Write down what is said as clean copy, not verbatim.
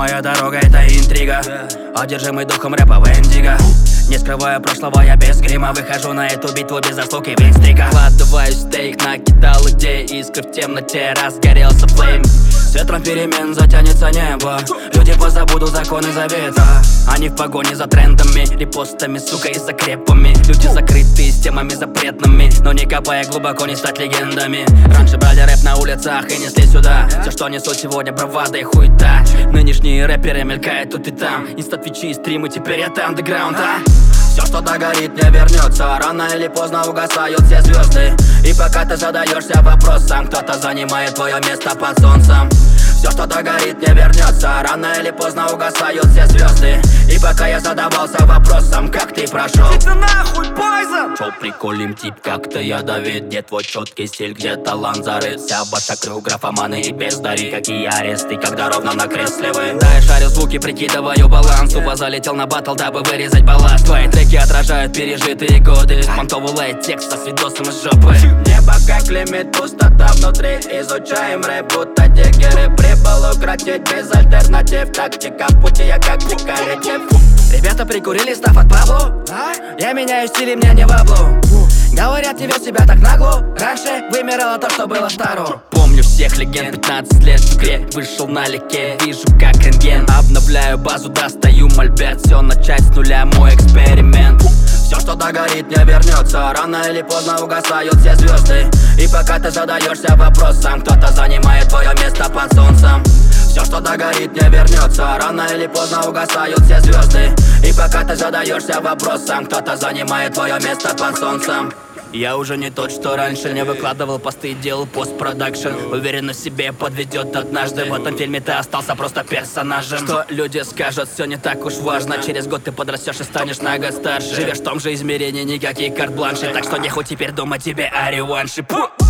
Моя дорога — это интрига, одержимый духом рэпа в индиго. Не скрывая прошлого, я без грима выхожу на эту битву без заслуг и блинстрика. Вкладываю стейк, накидал идей, искры в темноте, разгорелся флейм. С ветром перемен затянется небо, люди позабудут законы завета. Они в погоне за трендами, репостами, сука, и закрепами. Люди закрытые с темами запретными, но не копая глубоко, не стать легендами. Раньше брали рэп на улицах и несли сюда все, что несут сегодня, бравада и хуета. Нынешние рэперы мелькают тут и там, инста-твичи и стримы, теперь это андеграунд, Все, что догорит, не вернется. Рано или поздно угасают все звезды. И пока ты задаешься вопросом, кто-то занимает твое место под солнцем. Все, что догорит, не вернется. Рано или поздно угасают все звезды. И пока я задавался вопросом, как ты прошел. Это нахуй Poison! Шоу приколим тип, как-то ядовит. Где твой четкий стиль, где талант зарыт? Вся ваша крю, графоманы и бездари. Какие аресты, когда ровно на кресле вы. Да, я шарю звуки, прикидываю баланс. Тупо залетел на баттл, дабы вырезать балласт. Твои треки отражают пережитые годы. Монтовый лайт, текст со свидосом из жопы. Небо как лимит, пустота внутри. Изучаем рэп, будто диггеры. Прибыл укротить без альтернатив. Тактика в пути, я как дикарь. Ребята прикурили, став от Пабло. Я меняю стиль, и мне не вабло. Говорят, не вел себя так нагло. Раньше вымирало то, что было старо. Помню всех легенд, 15 лет в игре. Вышел налегке, вижу как рентген. Обновляю базу, достаю мольберт. Все начать с нуля, мой эксперимент. Все, что догорит, не вернется. Рано или поздно угасают все звезды. И пока ты задаешься вопросом, кто-то занимает твое место под солнцем. Все, что догорит, не вернется. Рано или поздно угасают все звезды. И пока ты задаешься вопросом, кто-то занимает твое место под солнцем. Я уже не тот, что раньше. Не выкладывал посты, делал постпродакшн. Уверен в себе подведет однажды. В этом фильме ты остался просто персонажем. Что люди скажут, все не так уж важно. Через год ты подрастешь и станешь на год старше. Живешь в том же измерении, никаких карт-бланши. Так что нехуй теперь думать тебе о реванше.